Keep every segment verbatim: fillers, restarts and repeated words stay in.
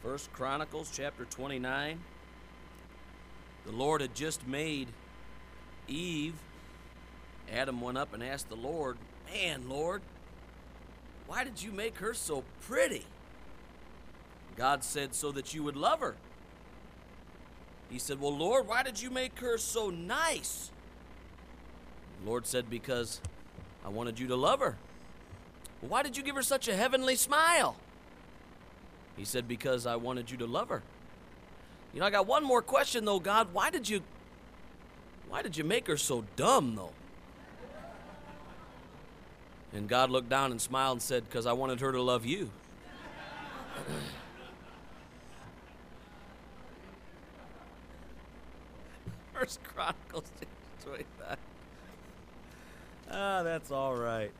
First Chronicles chapter twenty-nine. The Lord had just made Eve. Adam went up and asked the Lord, "Man, Lord, why did you make her so pretty?" God said, "So that you would love her." He said, "Well, Lord, why did you make her so nice?" The Lord said, "Because I wanted you to love her." "Well, why did you give her such a heavenly smile?" He said, "Because I wanted you to love her." You know, I got one more question though, God. Why did you why did you make her so dumb though? And God looked down and smiled and said, "Because I wanted her to love you." First Chronicles twenty-nine. Ah, that's all right.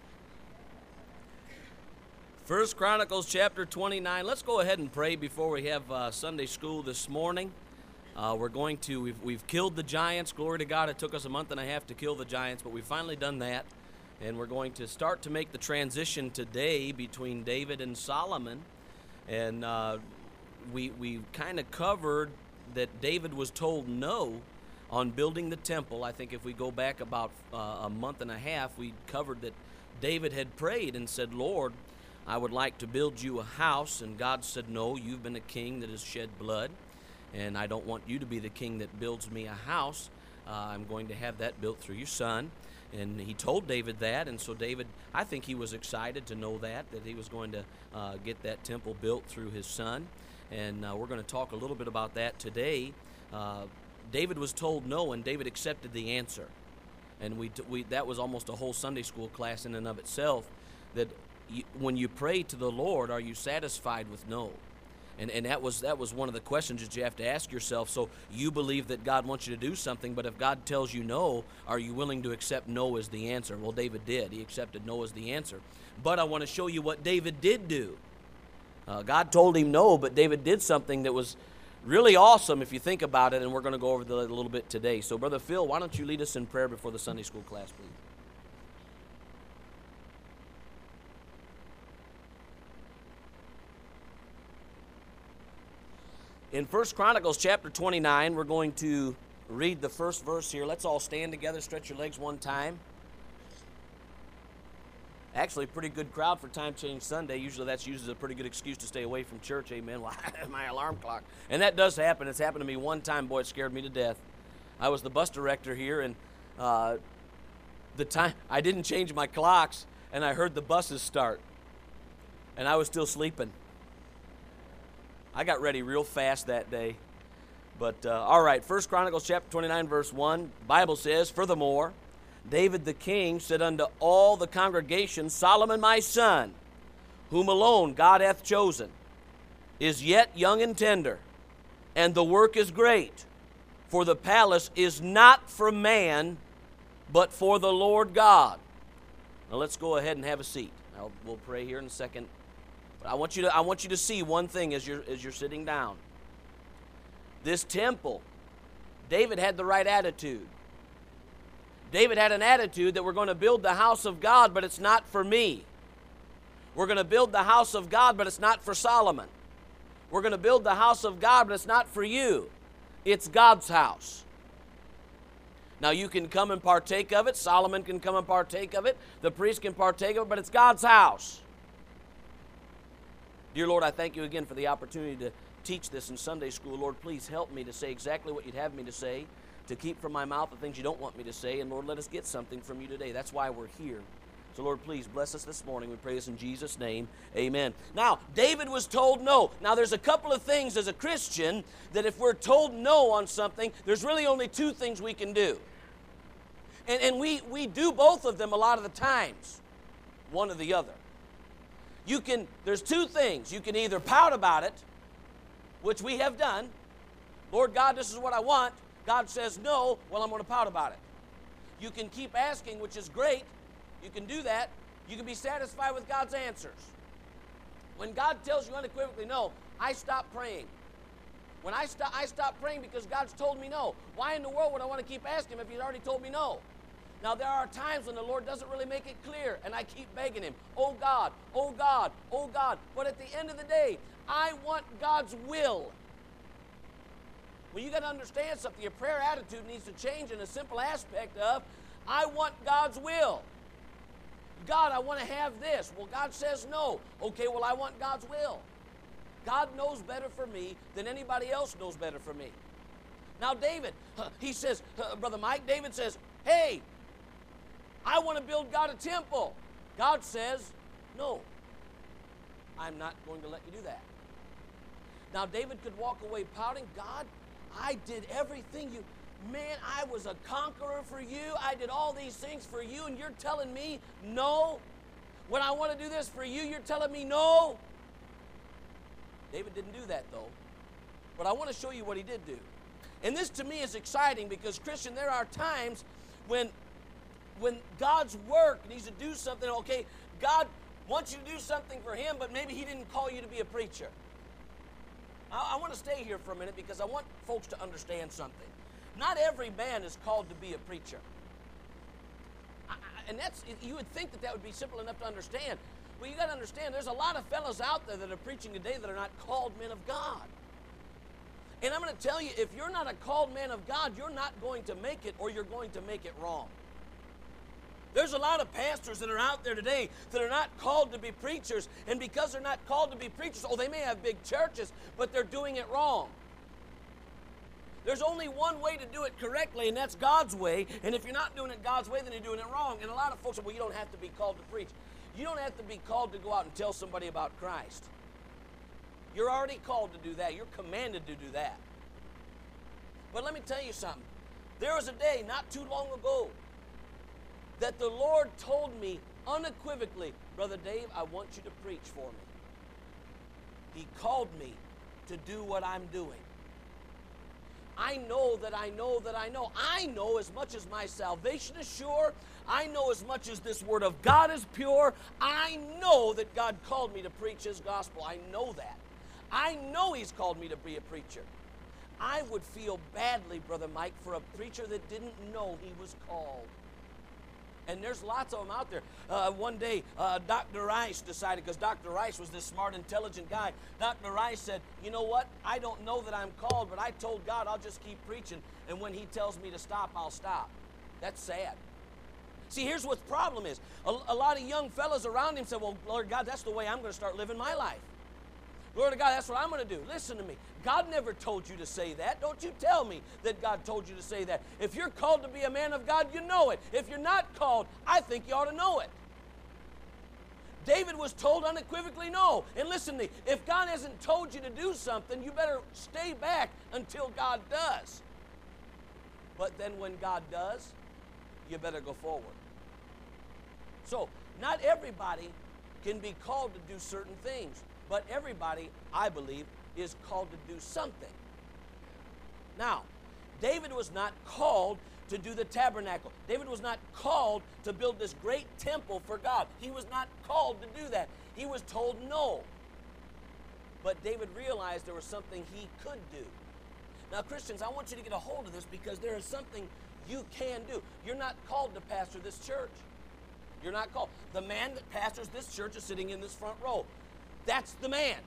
First Chronicles chapter twenty-nine. Let's go ahead and pray before we have uh, Sunday school this morning. Uh, we're going to, we've, we've killed the giants. Glory to God. It took us a month and a half to kill the giants, but we've finally done that. And we're going to start to make the transition today between David and Solomon. And uh, we, we kind of covered that David was told no on building the temple. I think if we go back about uh, a month and a half, we covered that David had prayed and said, "Lord, I would like to build you a house." And God said, "No, you've been a king that has shed blood, and I don't want you to be the king that builds me a house. Uh, I'm going to have that built through your son." And he told David that, and so David, I think he was excited to know that, that he was going to uh, get that temple built through his son. And uh, we're going to talk a little bit about that today. Uh, David was told no, and David accepted the answer. And we, we that was almost a whole Sunday school class in and of itself, that you, when you pray to the Lord, are you satisfied with no? And and that was that was one of the questions that you have to ask yourself. So you believe that God wants you to do something, but if God tells you no, are you willing to accept no as the answer? Well, David did. He accepted no as the answer. But I want to show you what David did do. Uh, God told him no, but David did something that was really awesome if you think about it, and we're going to go over that a little bit today. So, Brother Phil, why don't you lead us in prayer before the Sunday school class, please? In First Chronicles chapter twenty-nine, we're going to read the first verse here. Let's all stand together, stretch your legs one time. Actually, a pretty good crowd for Time Change Sunday. Usually that's used as a pretty good excuse to stay away from church, amen. Well, I have my alarm clock. And that does happen. It's happened to me one time. Boy, it scared me to death. I was the bus director here, and uh, the time I didn't change my clocks, and I heard the buses start. And I was still sleeping. I got ready real fast that day. But, uh, all right, First Chronicles chapter twenty-nine, verse one, the Bible says, "Furthermore, David the king said unto all the congregation, Solomon my son, whom alone God hath chosen, is yet young and tender, and the work is great. For the palace is not for man, but for the Lord God." Now let's go ahead and have a seat. I'll, we'll pray here in a second. But I want you to I want you to see one thing as you're as you're sitting down. This temple, David had the right attitude. David had an attitude that we're going to build the house of God, but it's not for me. We're going to build the house of God, but it's not for Solomon. We're going to build the house of God, but it's not for you. It's God's house. Now you can come and partake of it. Solomon can come and partake of it. The priest can partake of it, but it's God's house. Dear Lord, I thank you again for the opportunity to teach this in Sunday school. Lord, please help me to say exactly what you'd have me to say, to keep from my mouth the things you don't want me to say, and Lord, let us get something from you today. That's why we're here. So Lord, please bless us this morning. We pray this in Jesus' name. Amen. Now, David was told no. Now, there's a couple of things as a Christian that if we're told no on something, there's really only two things we can do. And, and we, we do both of them a lot of the times, one or the other. You can, there's two things. You can either pout about it, which we have done. Lord God, this is what I want. God says no, well, I'm going to pout about it. You can keep asking, which is great. You can do that. You can be satisfied with God's answers. When God tells you unequivocally no, I stop praying. When I stop, I stop praying because God's told me no. Why in the world would I want to keep asking him if he's already told me no? Now, there are times when the Lord doesn't really make it clear, and I keep begging him, oh God, oh God, oh God. But at the end of the day, I want God's will. Well, you got to understand something. Your prayer attitude needs to change in a simple aspect of, I want God's will. God, I want to have this. Well, God says no. Okay, well, I want God's will. God knows better for me than anybody else knows better for me. Now, David, he says, Brother Mike, David says, hey, I want to build God a temple. God says, no, I'm not going to let you do that. Now, David could walk away pouting, God, I did everything you, man, I was a conqueror for you. I did all these things for you, and you're telling me no? When I want to do this for you, you're telling me no? David didn't do that, though. But I want to show you what he did do. And this, to me, is exciting because, Christian, there are times when, when God's work needs to do something. Okay, God wants you to do something for him, but maybe he didn't call you to be a preacher. I, I want to stay here for a minute because I want folks to understand something. Not every man is called to be a preacher. I, I, and that's, you would think that that would be simple enough to understand. Well, you got to understand, there's a lot of fellows out there that are preaching today that are not called men of God. And I'm going to tell you, if you're not a called man of God, you're not going to make it, or you're going to make it wrong. There's a lot of pastors that are out there today that are not called to be preachers, and because they're not called to be preachers, oh, they may have big churches, but they're doing it wrong. There's only one way to do it correctly, and that's God's way, and if you're not doing it God's way, then you're doing it wrong. And a lot of folks say, well, you don't have to be called to preach. You don't have to be called to go out and tell somebody about Christ. You're already called to do that. You're commanded to do that. But let me tell you something. There was a day not too long ago that the Lord told me unequivocally, Brother Dave, I want you to preach for me. He called me to do what I'm doing. I know that I know that I know. I know as much as my salvation is sure. I know as much as this word of God is pure. I know that God called me to preach his gospel. I know that. I know he's called me to be a preacher. I would feel badly, Brother Mike, for a preacher that didn't know he was called. And there's lots of them out there. Uh, one day, uh, Doctor Rice decided, because Doctor Rice was this smart, intelligent guy, Doctor Rice said, you know what? I don't know that I'm called, but I told God I'll just keep preaching, and when he tells me to stop, I'll stop. That's sad. See, here's what the problem is. A, a lot of young fellows around him said, well, Lord God, that's the way I'm going to start living my life. Lord God, that's what I'm going to do. Listen to me. God never told you to say that. Don't you tell me that God told you to say that. If you're called to be a man of God, you know it. If you're not called, I think you ought to know it. David was told unequivocally no. And listen to me. If God hasn't told you to do something, you better stay back until God does. But then when God does, you better go forward. So, not everybody can be called to do certain things. But everybody, I believe, is called to do something. Now, David was not called to do the tabernacle. David was not called to build this great temple for God. He was not called to do that. He was told no. But David realized there was something he could do. Now, Christians, I want you to get a hold of this because there is something you can do. You're not called to pastor this church. You're not called. The man that pastors this church is sitting in this front row. That's the man.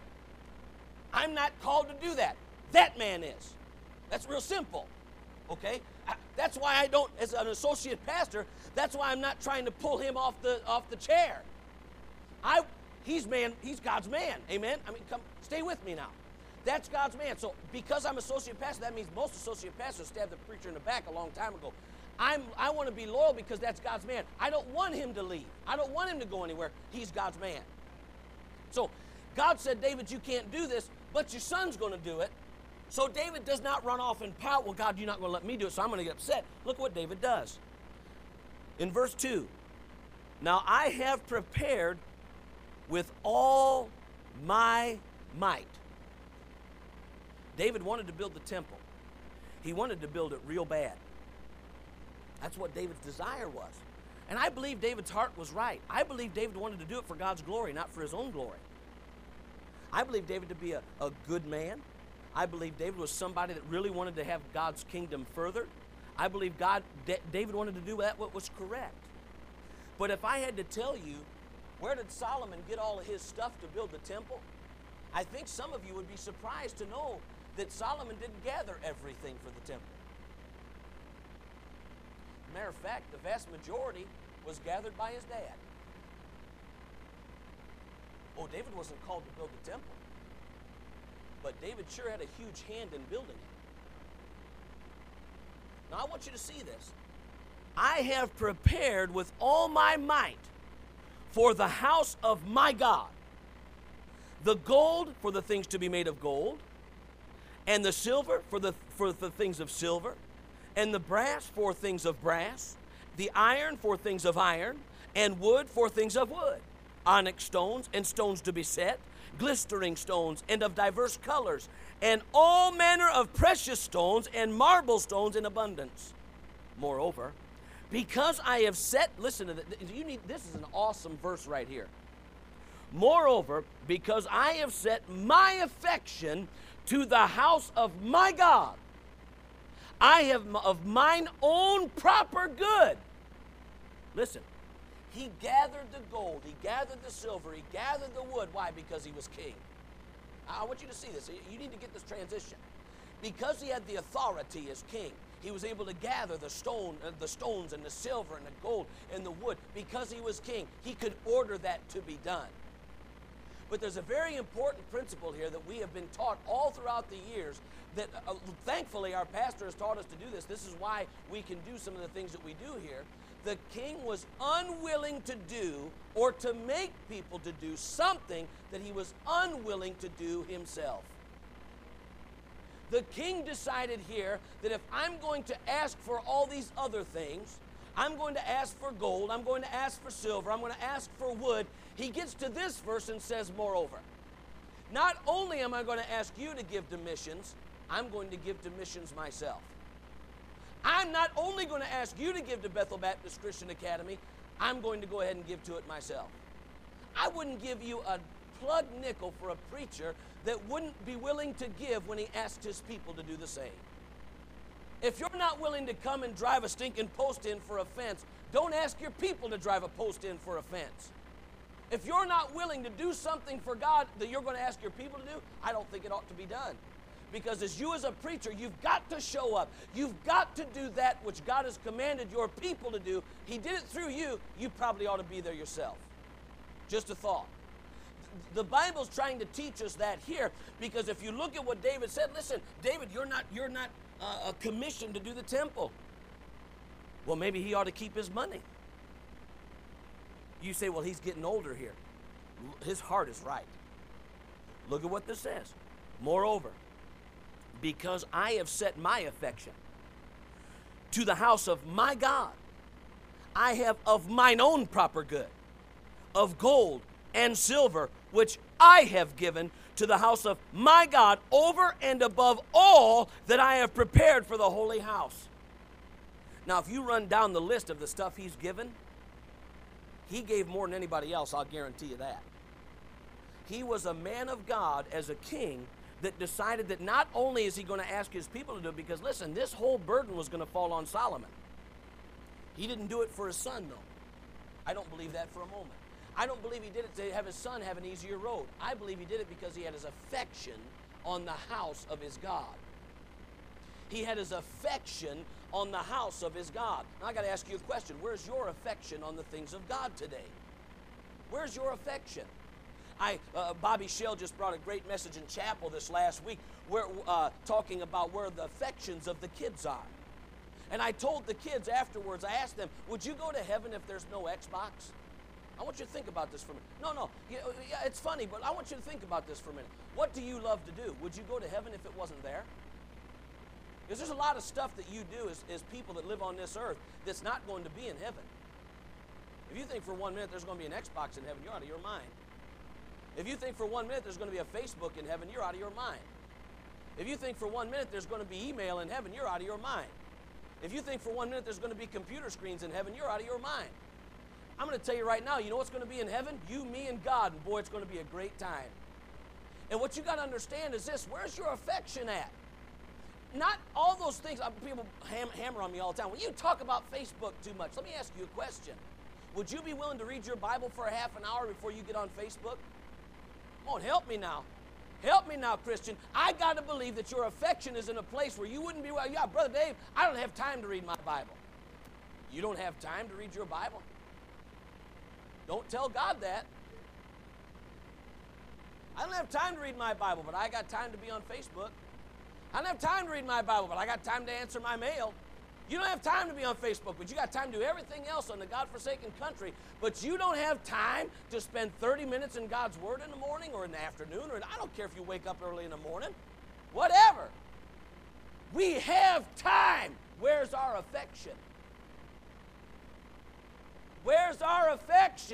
I'm not called to do that. That man is. That's real simple. Okay? I, that's why I don't, as an associate pastor, that's why I'm not trying to pull him off the off the chair. I he's man, he's God's man. Amen? I mean, come stay with me now. That's God's man. So because I'm associate pastor, that means most associate pastors stabbed the preacher in the back a long time ago. I'm, I want to be loyal because that's God's man. I don't want him to leave. I don't want him to go anywhere. He's God's man. So God said, David, you can't do this, but your son's going to do it. So David does not run off and pout, well, God, you're not going to let me do it, so I'm going to get upset. Look what David does. In verse two, now I have prepared with all my might. David wanted to build the temple. He wanted to build it real bad. That's what David's desire was. And I believe David's heart was right. I believe David wanted to do it for God's glory, not for his own glory. I believe David to be a, a good man. I believe David was somebody that really wanted to have God's kingdom furthered. I believe God, D- David wanted to do that what was correct. But if I had to tell you, where did Solomon get all of his stuff to build the temple? I think some of you would be surprised to know that Solomon didn't gather everything for the temple. Matter of fact, the vast majority was gathered by his dad. Oh, David wasn't called to build the temple, but David sure had a huge hand in building it. Now I want you to see this. I have prepared with all my might for the house of my God the gold for the things to be made of gold, and the silver for the for the things of silver, and the brass for things of brass, the iron for things of iron, and wood for things of wood, onyx stones and stones to be set, glistering stones and of diverse colors, and all manner of precious stones and marble stones in abundance. Moreover, because I have set, listen to this, you need, this is an awesome verse right here. Moreover, because I have set my affection to the house of my God, I have of mine own proper good. Listen, he gathered the gold, he gathered the silver, he gathered the wood. Why? Because he was king. I want you to see this. You need to get this transition. Because he had the authority as king, he was able to gather the stone, uh, the stones and the silver and the gold and the wood. Because he was king, he could order that to be done. But there's a very important principle here that we have been taught all throughout the years that uh, thankfully our pastor has taught us to do this. This is why we can do some of the things that we do here. The king was unwilling to do or to make people to do something that he was unwilling to do himself. The king decided here that if I'm going to ask for all these other things, I'm going to ask for gold, I'm going to ask for silver, I'm going to ask for wood. He gets to this verse and says, moreover, not only am I going to ask you to give to missions, I'm going to give to missions myself. I'm not only going to ask you to give to Bethel Baptist Christian Academy, I'm going to go ahead and give to it myself. I wouldn't give you a plug nickel for a preacher that wouldn't be willing to give when he asked his people to do the same. If you're not willing to come and drive a stinking post in for a fence, don't ask your people to drive a post in for a fence. If you're not willing to do something for God that you're going to ask your people to do, I don't think it ought to be done. Because as you as a preacher, you've got to show up. You've got to do that which God has commanded your people to do. He did it through you. You probably ought to be there yourself. Just a thought. The Bible's trying to teach us that here, because if you look at what David said, listen, David, you're not, you're not uh, commissioned to do the temple. Well, maybe he ought to keep his money. You say, well, he's getting older here. His heart is right. Look at what this says. Moreover, because I have set my affection to the house of my God, I have of mine own proper good, of gold and silver, which I have given to the house of my God over and above all that I have prepared for the holy house. Now, if you run down the list of the stuff he's given, he gave more than anybody else, I'll guarantee you that. He was a man of God as a king that decided that not only is he going to ask his people to do it, because listen, this whole burden was going to fall on Solomon. He didn't do it for his son, though. I don't believe that for a moment. I don't believe he did it to have his son have an easier road. I believe he did it because he had his affection on the house of his God. He had his affection on the house of his God. Now I got to ask you a question. Where's your affection on the things of God today? Where's your affection? I, uh, Bobby Shell just brought a great message in chapel this last week, where, uh, talking about where the affections of the kids are. And I told the kids afterwards, I asked them, would you go to heaven if there's no Xbox? I want you to think about this for a minute. No, no, yeah, it's funny, but I want you to think about this for a minute. What do you love to do? Would you go to heaven if it wasn't there? Because there's a lot of stuff that you do as, as people that live on this earth that's not going to be in heaven. If you think for one minute there's going to be an Xbox in heaven, you're out of your mind. If you think for one minute there's going to be a Facebook in heaven, you're out of your mind. If you think for one minute there's going to be email in heaven, you're out of your mind. If you think for one minute there's going to be computer screens in heaven, you're out of your mind. I'm going to tell you right now, you know what's going to be in heaven? You, me, and God, and boy, it's going to be a great time. And what you got to understand is this, where's your affection at? not all those things. Uh, people ham, hammer on me all the time. When you talk about Facebook too much, let me ask you a question. Would you be willing to read your Bible for a half an hour before you get on Facebook? Come on, help me now. Help me now, Christian. I got to believe that your affection is in a place where you wouldn't be, well, yeah, Brother Dave, I don't have time to read my Bible. You don't have time to read your Bible? Don't tell God that. I don't have time to read my Bible, but I got time to be on Facebook. I don't have time to read my Bible, but I got time to answer my mail. You don't have time to be on Facebook, but you got time to do everything else on the God-forsaken country. But you don't have time to spend thirty minutes in God's Word in the morning or in the afternoon, or in, I don't care if you wake up early in the morning. Whatever. We have time. Where's our affection? Where's our affection?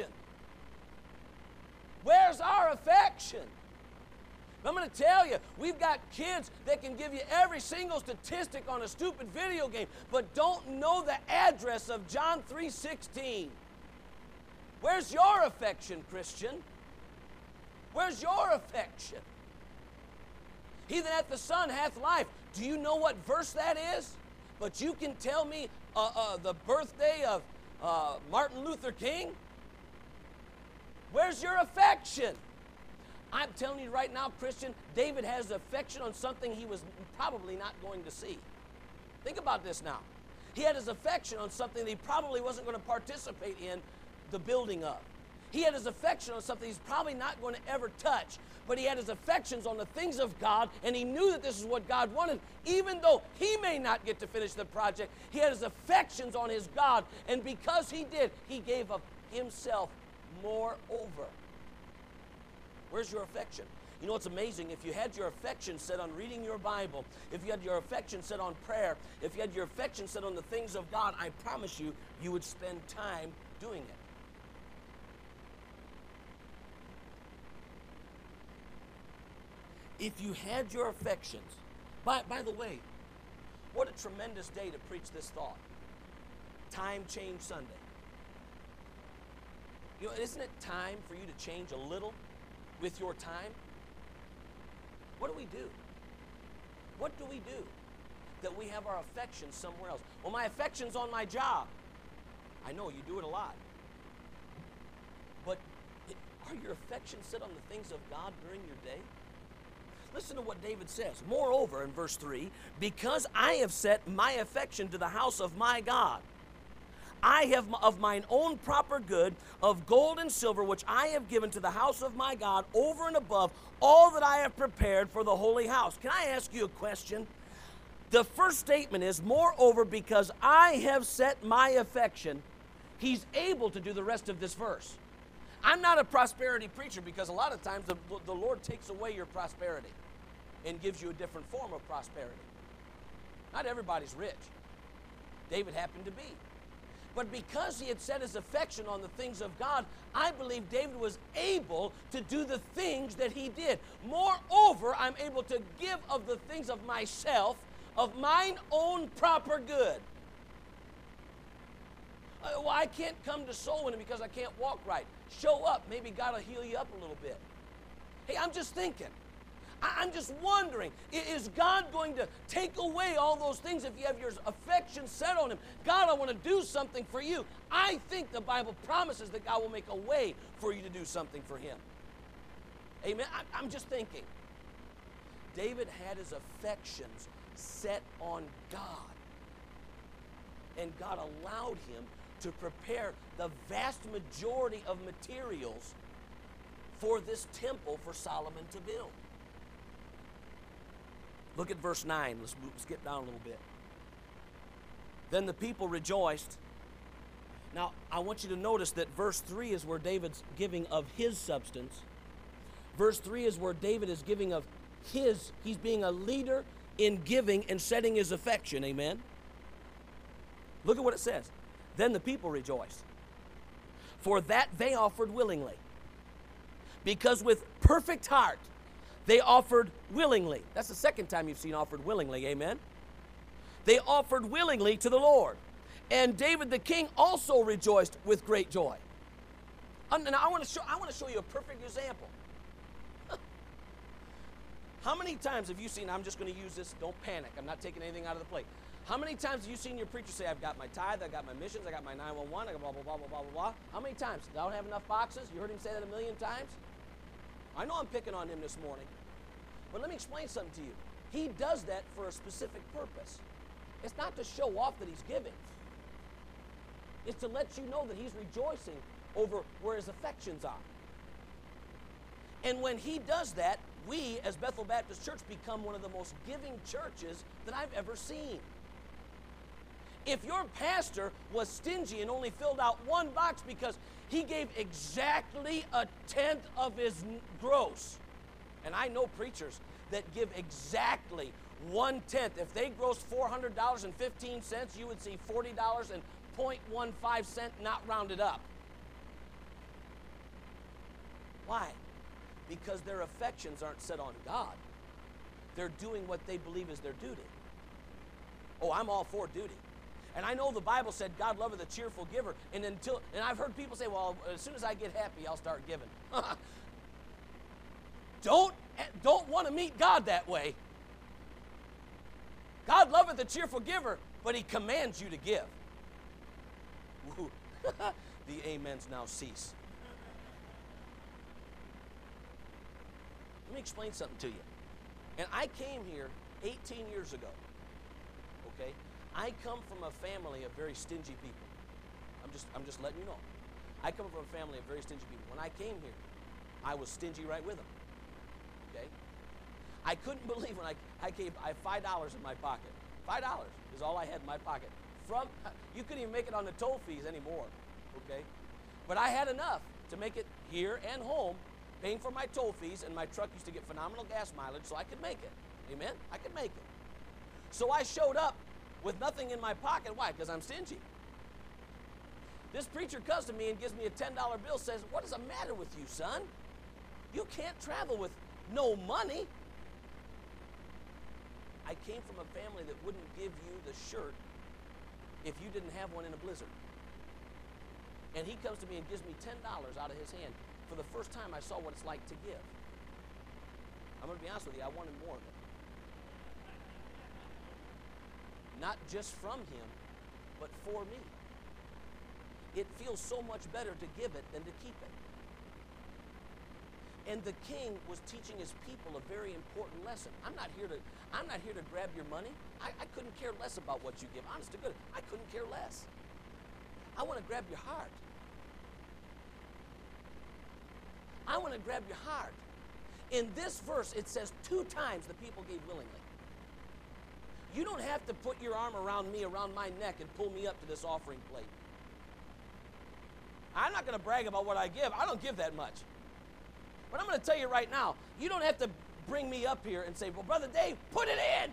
Where's our affection? I'm going to tell you, we've got kids that can give you every single statistic on a stupid video game, but don't know the address of John three sixteen. Where's your affection, Christian? Where's your affection? He that hath the Son hath life. Do you know what verse that is? But you can tell me uh, uh, the birthday of uh, Martin Luther King? Where's your affection? I'm telling you right now, Christian, David has affection on something he was probably not going to see. Think about this now. He had his affection on something that he probably wasn't going to participate in the building of. He had his affection on something he's probably not going to ever touch, but he had his affections on the things of God, and he knew that this is what God wanted. Even though he may not get to finish the project, he had his affections on his God, and because he did, he gave of himself moreover. Where's your affection? You know what's amazing? If you had your affection set on reading your Bible, if you had your affection set on prayer, if you had your affection set on the things of God, I promise you, you would spend time doing it. If you had your affections, by, by the way, what a tremendous day to preach this thought. Time Change Sunday. You know, isn't it time for you to change a little with your time? What do we do? What do we do that we have our affections somewhere else? Well, my affection's on my job. I know you do it a lot. But are your affections set on the things of God during your day? Listen to what David says. Moreover, in verse three, because I have set my affection to the house of my God, I have of mine own proper good of gold and silver, which I have given to the house of my God over and above all that I have prepared for the holy house. Can I ask you a question? The first statement is, moreover, because I have set my affection. He's able to do the rest of this verse. I'm not a prosperity preacher because a lot of times the, the Lord takes away your prosperity and gives you a different form of prosperity. Not everybody's rich. David happened to be. But because he had set his affection on the things of God, I believe David was able to do the things that he did. Moreover, I'm able to give of the things of myself, of mine own proper good. Uh, well, I can't come to soul winning because I can't walk right. Show up. Maybe God will heal you up a little bit. Hey, I'm just thinking. I'm just wondering, is God going to take away all those things if you have your affection set on Him? God, I want to do something for you. I think the Bible promises that God will make a way for you to do something for Him. Amen? I'm just thinking. David had his affections set on God. And God allowed him to prepare the vast majority of materials for this temple for Solomon to build. Look at verse nine. Let's skip down a little bit. Then the people rejoiced. Now, I want you to notice that verse three is where David's giving of his substance. Verse three is where David is giving of his, he's being a leader in giving and setting his affection. Amen? Look at what it says. Then the people rejoiced, for that they offered willingly. Because with perfect heart, they offered willingly. That's the second time you've seen offered willingly, amen? They offered willingly to the Lord. And David the king also rejoiced with great joy. And I want to show, I want to show you a perfect example. How many times have you seen, I'm just going to use this, don't panic, I'm not taking anything out of the plate. How many times have you seen your preacher say, I've got my tithe, I've got my missions, I got my nine one one, I got blah, blah, blah, blah, blah, blah, blah. How many times? I don't have enough boxes? You heard him say that a million times? I know I'm picking on him this morning. But let me explain something to you. He does that for a specific purpose. It's not to show off that he's giving. It's to let you know that he's rejoicing over where his affections are. And when he does that, we as Bethel Baptist Church become one of the most giving churches that I've ever seen. If your pastor was stingy and only filled out one box because he gave exactly a tenth of his gross, and I know preachers that give exactly one tenth. If they gross four hundred dollars and fifteen cents, you would see forty dollars and zero point one five cents not rounded up. Why? Because their affections aren't set on God. They're doing what they believe is their duty. Oh, I'm all for duty. And I know the Bible said God loveth a cheerful giver. And until and I've heard people say, well, as soon as I get happy, I'll start giving. don't, don't want to meet God that way. God loveth a cheerful giver, but he commands you to give. Woo. The amens now cease. Let me explain something to you. And I came here eighteen years ago, okay? I come from a family of very stingy people. I'm just, I'm just letting you know. I come from a family of very stingy people. When I came here, I was stingy right with them, okay? I couldn't believe when I, I came, I had five dollars in my pocket. five dollars is all I had in my pocket. From, you couldn't even make it on the toll fees anymore, okay? But I had enough to make it here and home, paying for my toll fees, and my truck used to get phenomenal gas mileage, so I could make it. Amen? I could make it. So I showed up with nothing in my pocket. Why? Because I'm stingy. This preacher comes to me and gives me a ten dollar bill, says, what is the matter with you, son? You can't travel with no money. I came from a family that wouldn't give you the shirt if you didn't have one in a blizzard. And he comes to me and gives me ten dollars out of his hand. For the first time, I saw what it's like to give. I'm going to be honest with you, I wanted more of it. Not just from him, but for me. It feels so much better to give it than to keep it. And the king was teaching his people a very important lesson. I'm not here to, I'm not here to grab your money. I, I couldn't care less about what you give. Honest to goodness, I couldn't care less. I want to grab your heart. I want to grab your heart. In this verse, it says two times the people gave willingly. You don't have to put your arm around me, around my neck, and pull me up to this offering plate. I'm not going to brag about what I give. I don't give that much. But I'm going to tell you right now, you don't have to bring me up here and say, well, Brother Dave, put it in.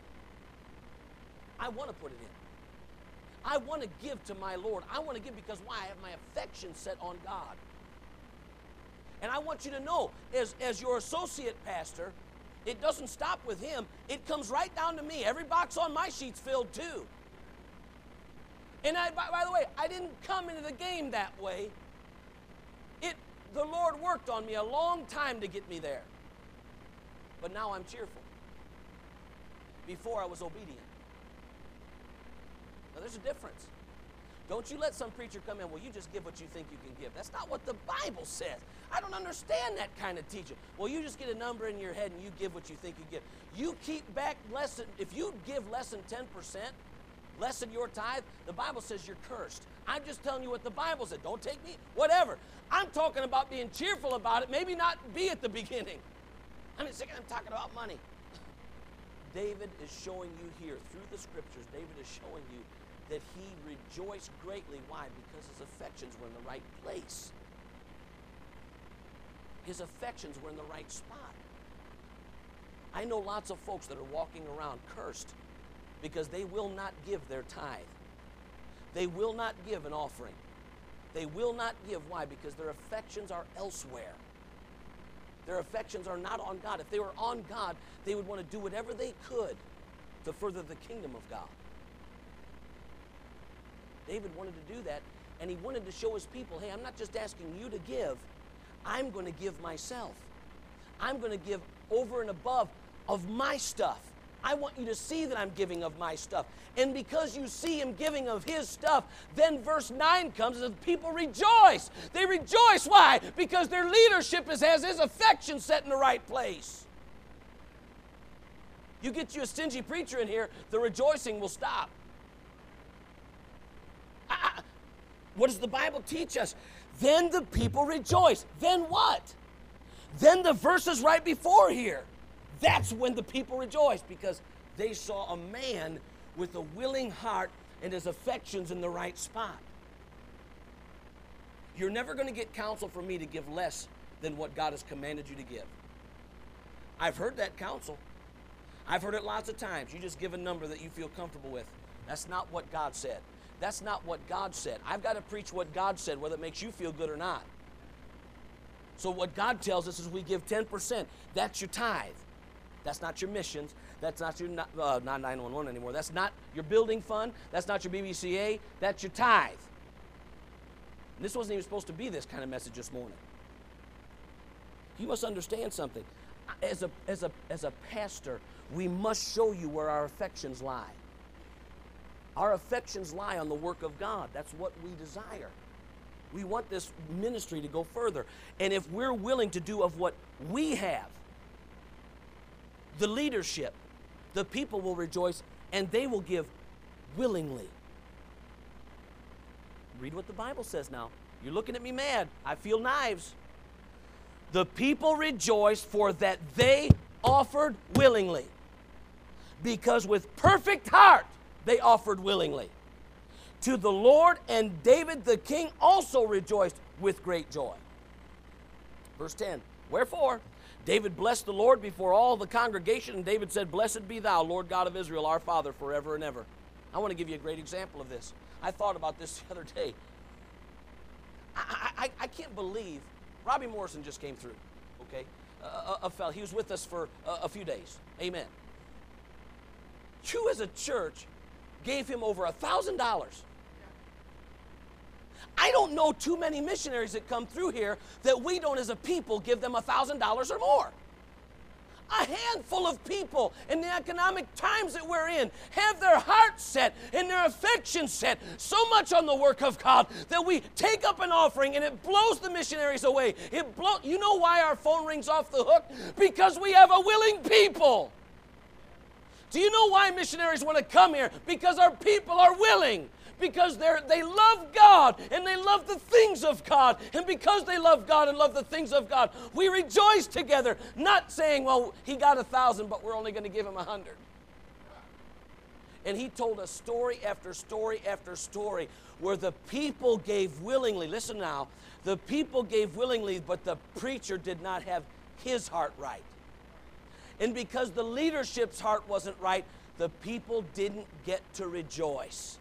I want to put it in. I want to give to my Lord. I want to give because why? I have my affection set on God. And I want you to know, as, as your associate pastor, it doesn't stop with him. It comes right down to me. Every box on my sheet's filled too. And I, by, by the way, I didn't come into the game that way. It, the Lord worked on me a long time to get me there. But now I'm cheerful. Before I was obedient. Now there's a difference. Don't you let some preacher come in, well, you just give what you think you can give. That's not what the Bible says. I don't understand that kind of teaching. Well, you just get a number in your head and you give what you think you give. You keep back less than, if you give less than ten percent, less than your tithe, the Bible says you're cursed. I'm just telling you what the Bible said. Don't take me, whatever. I'm talking about being cheerful about it, maybe not be at the beginning. I'm sick of talking about money. David is showing you here, through the scriptures, David is showing you that he rejoiced greatly. Why? Because his affections were in the right place. His affections were in the right spot. I know lots of folks that are walking around cursed because they will not give their tithe. They will not give an offering. They will not give. Why? Because their affections are elsewhere. Their affections are not on God. If they were on God, they would want to do whatever they could to further the kingdom of God. David wanted to do that, and he wanted to show his people, hey, I'm not just asking you to give, I'm going to give myself. I'm going to give over and above of my stuff. I want you to see that I'm giving of my stuff. And because you see him giving of his stuff, then verse nine comes and says, people rejoice. They rejoice. Why? Because their leadership is, has his affection set in the right place. You get you a stingy preacher in here, the rejoicing will stop. I, I, what does the Bible teach us? Then the people rejoice. Then what? Then the verses right before here. That's when the people rejoiced, because they saw a man with a willing heart and his affections in the right spot. You're never going to get counsel from me to give less than what God has commanded you to give. I've heard that counsel. I've heard it lots of times. You just give a number that you feel comfortable with. That's not what God said. That's not what God said. I've got to preach what God said, whether it makes you feel good or not. So what God tells us is we give ten percent. That's your tithe. That's not your missions. That's not your uh, not nine one one anymore. That's not your building fund. That's not your B B C A. That's your tithe. And this wasn't even supposed to be this kind of message this morning. You must understand something. As a, as a, as a pastor, we must show you where our affections lie. Our affections lie on the work of God. That's what we desire. We want this ministry to go further. And if we're willing to do of what we have, the leadership, the people will rejoice, and they will give willingly. Read what the Bible says now. You're looking at me mad. I feel knives. The people rejoiced, for that they offered willingly, because with perfect heart they offered willingly to the Lord, and David the king also rejoiced with great joy. Verse ten, wherefore David blessed the Lord before all the congregation, and David said, blessed be thou, Lord God of Israel, our Father, forever and ever. I want to give you a great example of this. I thought about this the other day. I, I, I can't believe Robbie Morrison just came through, okay? Uh, a, a fella, he was with us for a, a few days. Amen. You as a church gave him over a thousand dollars. I don't know too many missionaries that come through here that we don't as a people give them a thousand dollars or more. A handful of people in the economic times that we're in have their hearts set and their affection set so much on the work of God that we take up an offering and it blows the missionaries away. It blow, you know why our phone rings off the hook? Because we have a willing people. Do you know why missionaries want to come here? Because our people are willing. Because they're, they love God and they love the things of God. And because they love God and love the things of God, we rejoice together. Not saying, well, he got a thousand, but we're only going to give him a hundred. And he told us story after story after story where the people gave willingly. Listen now. The people gave willingly, but the preacher did not have his heart right. And because the leadership's heart wasn't right, the people didn't get to rejoice.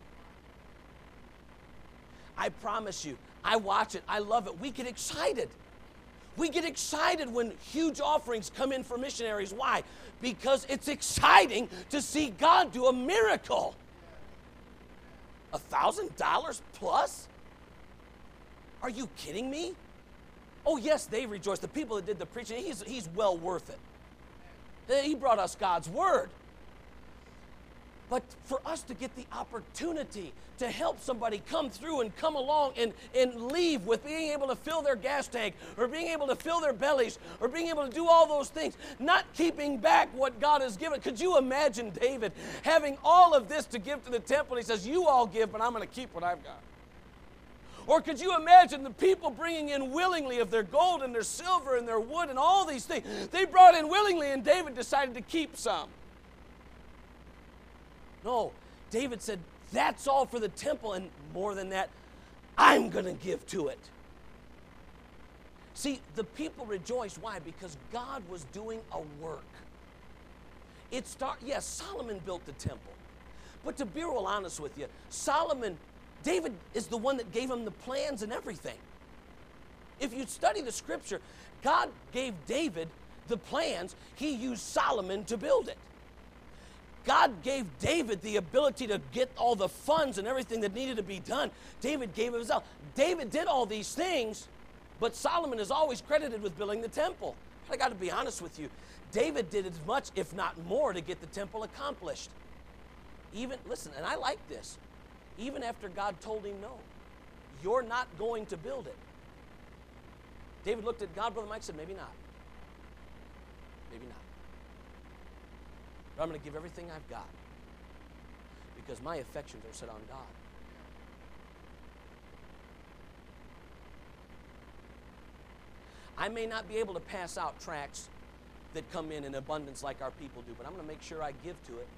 I promise you, I watch it, I love it. We get excited. We get excited when huge offerings come in for missionaries. Why? Because it's exciting to see God do a miracle. A thousand dollars plus? Are you kidding me? Oh yes, they rejoice. The people that did the preaching, he's, he's well worth it. He brought us God's word. But for us to get the opportunity to help somebody come through and come along and, and leave with being able to fill their gas tank or being able to fill their bellies or being able to do all those things, not keeping back what God has given. Could you imagine David having all of this to give to the temple? He says, you all give, but I'm going to keep what I've got. Or could you imagine the people bringing in willingly of their gold and their silver and their wood and all these things? They brought in willingly, and David decided to keep some. No, David said, that's all for the temple, and more than that, I'm going to give to it. See, the people rejoiced. Why? Because God was doing a work. It start, yes, Solomon built the temple. But to be real honest with you, Solomon, David is the one that gave him the plans and everything. If you study the scripture, God gave David the plans. He used Solomon to build it. God gave David the ability to get all the funds and everything that needed to be done. David gave himself. David did all these things, but Solomon is always credited with building the temple. But I got to be honest with you. David did as much, if not more, to get the temple accomplished. Even, listen, and I like this, even after God told him no. You're not going to build it. David looked at God, Brother Mike, said, maybe not. Maybe not. But I'm going to give everything I've got because my affections are set on God. I may not be able to pass out tracts that come in in abundance like our people do, but I'm going to make sure I give to it.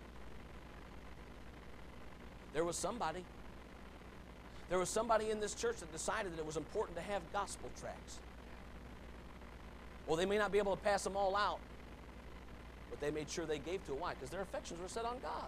There was somebody. There was somebody in this church that decided that it was important to have gospel tracts. Well, they may not be able to pass them all out, but they made sure they gave to it. Why? Because their affections were set on God.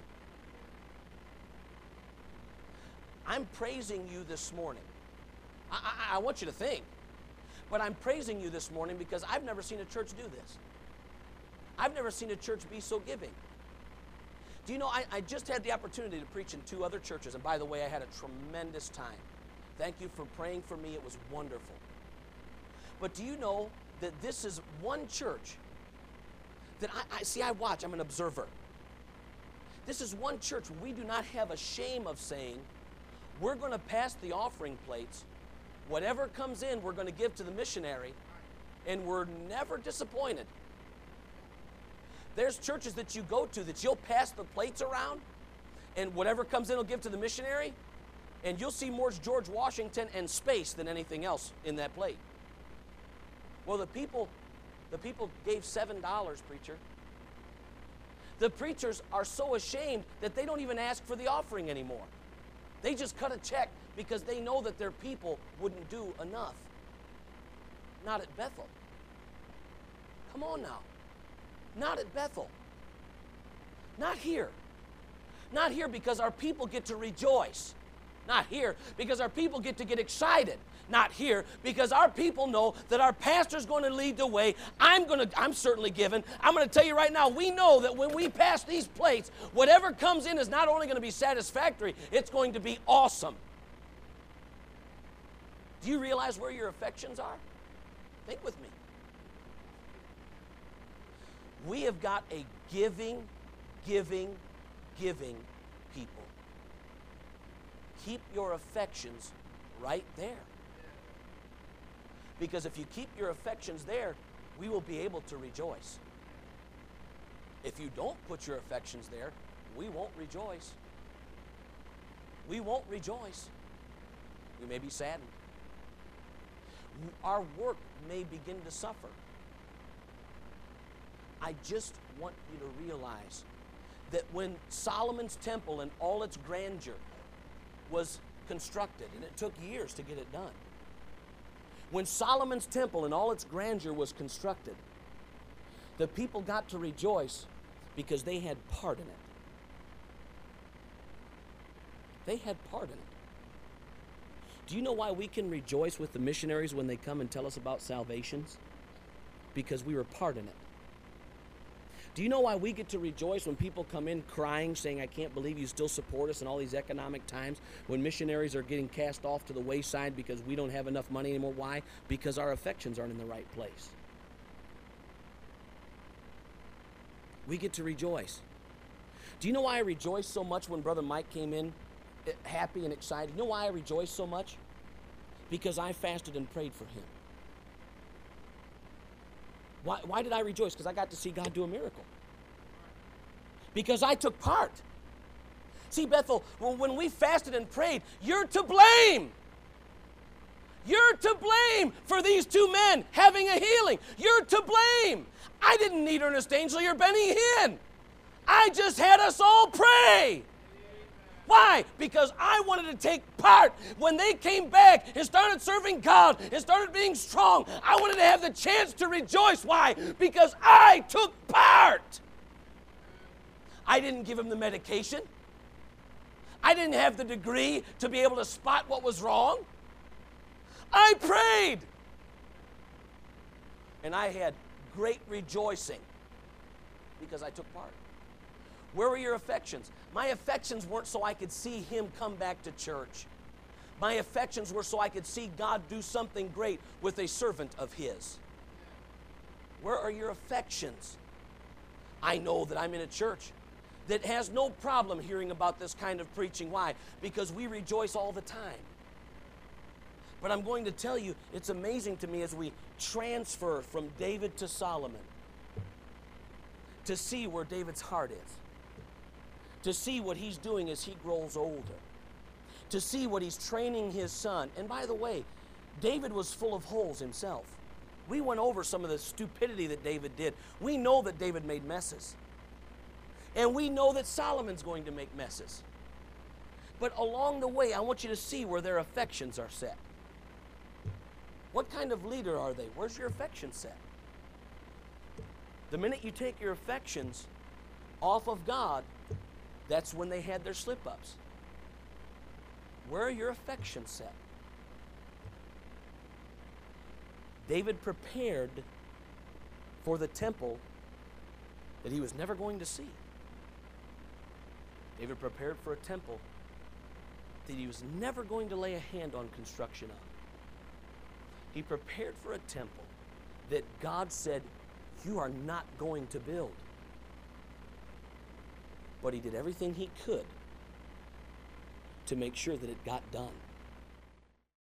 I'm praising you this morning. I, I, I want you to think, but I'm praising you this morning because I've never seen a church do this. I've never seen a church be so giving. Do you know, I, I just had the opportunity to preach in two other churches, and by the way, I had a tremendous time. Thank you for praying for me. It was wonderful. But do you know that this is one church that I, I see, I watch, I'm an observer. This is one church we do not have a shame of saying, we're going to pass the offering plates. Whatever comes in, we're going to give to the missionary, and we're never disappointed. There's churches that you go to that you'll pass the plates around, and whatever comes in will give to the missionary, and you'll see more George Washington and space than anything else in that plate. Well, the people, the people gave seven dollars, preacher. The preachers are so ashamed that they don't even ask for the offering anymore. They just cut a check because they know that their people wouldn't do enough. Not at Bethel. Come on now. Not at Bethel. Not here. Not here because our people get to rejoice. Not here because our people get to get excited. Not here because our people know that our pastor's going to lead the way. I'm going to, I'm certainly given. I'm going to tell you right now, we know that when we pass these plates, whatever comes in is not only going to be satisfactory, it's going to be awesome. Do you realize where your affections are? Think with me. We have got a giving, giving, giving people. Keep your affections right there. Because if you keep your affections there, we will be able to rejoice. If you don't put your affections there, we won't rejoice. We won't rejoice. We may be saddened. Our work may begin to suffer. I just want you to realize that when Solomon's temple in all its grandeur was constructed, and it took years to get it done, when Solomon's temple in all its grandeur was constructed, the people got to rejoice because they had part in it. They had part in it. Do you know why we can rejoice with the missionaries when they come and tell us about salvations? Because we were part in it. Do you know why we get to rejoice when people come in crying, saying, I can't believe you still support us in all these economic times, when missionaries are getting cast off to the wayside because we don't have enough money anymore? Why? Because our affections aren't in the right place. We get to rejoice. Do you know why I rejoice so much when Brother Mike came in happy and excited? You know why I rejoice so much? Because I fasted and prayed for him. Why, why did I rejoice? Because I got to see God do a miracle. Because I took part. See, Bethel, when we fasted and prayed, you're to blame. You're to blame for these two men having a healing. You're to blame. I didn't need Ernest Ainsley or Benny Hinn. I just had us all pray. Why? Because I wanted to take part. When they came back and started serving God and started being strong, I wanted to have the chance to rejoice. Why? Because I took part. I didn't give him the medication. I didn't have the degree to be able to spot what was wrong. I prayed. And I had great rejoicing because I took part. Where were your affections? My affections weren't so I could see him come back to church. My affections were so I could see God do something great with a servant of his. Where are your affections? I know that I'm in a church that has no problem hearing about this kind of preaching. Why? Because we rejoice all the time. But I'm going to tell you, it's amazing to me as we transfer from David to Solomon to see where David's heart is, to see what he's doing as he grows older, to see what he's training his son. And by the way, David was full of holes himself. We went over some of the stupidity that David did. We know that David made messes. And we know that Solomon's going to make messes. But along the way, I want you to see where their affections are set. What kind of leader are they? Where's your affection set? The minute you take your affections off of God, that's when they had their slip-ups. Where are your affections set? David prepared for the temple that he was never going to see. David prepared for a temple that he was never going to lay a hand on construction of. He prepared for a temple that God said, you are not going to build. But he did everything he could to make sure that it got done.